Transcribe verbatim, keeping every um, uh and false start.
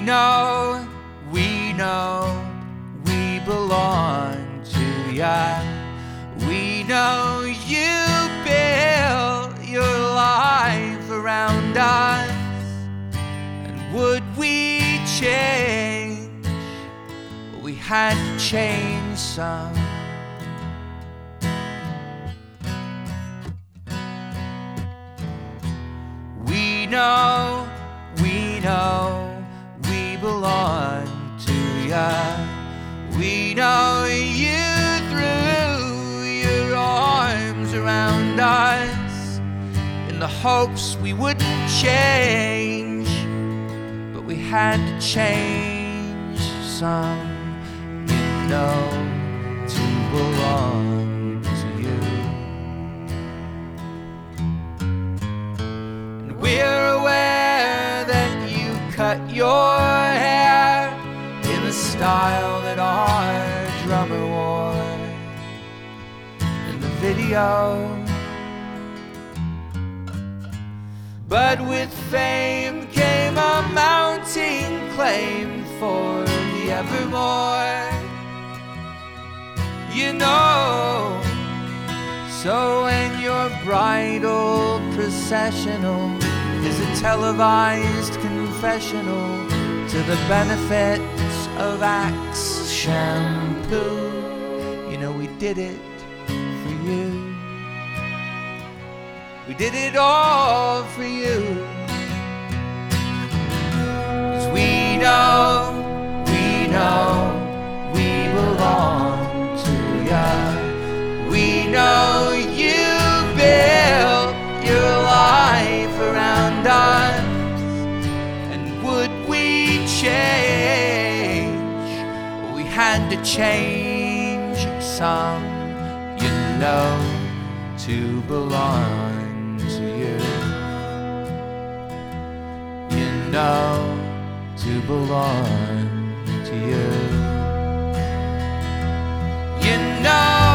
know, we know, we belong to ya. We know you built your life around us. And would we change? We had to change some. We know, we know, we belong to ya. We know you threw your arms around us in the hopes we wouldn't change, but we had to change some. You know, to belong to you. And we're aware that you cut your hair in the style that our drummer wore in the video. But with fame came a mounting claim for the evermore. You know, so when your bridal processional is a televised confessional to the benefits of Axe shampoo, you know we did it for you. We did it all for you. 'Cause we know, we know, we belong to ya. We know you built your life around us. And would we change? We had to change some, you know, to belong to you. You know, to belong to you. You know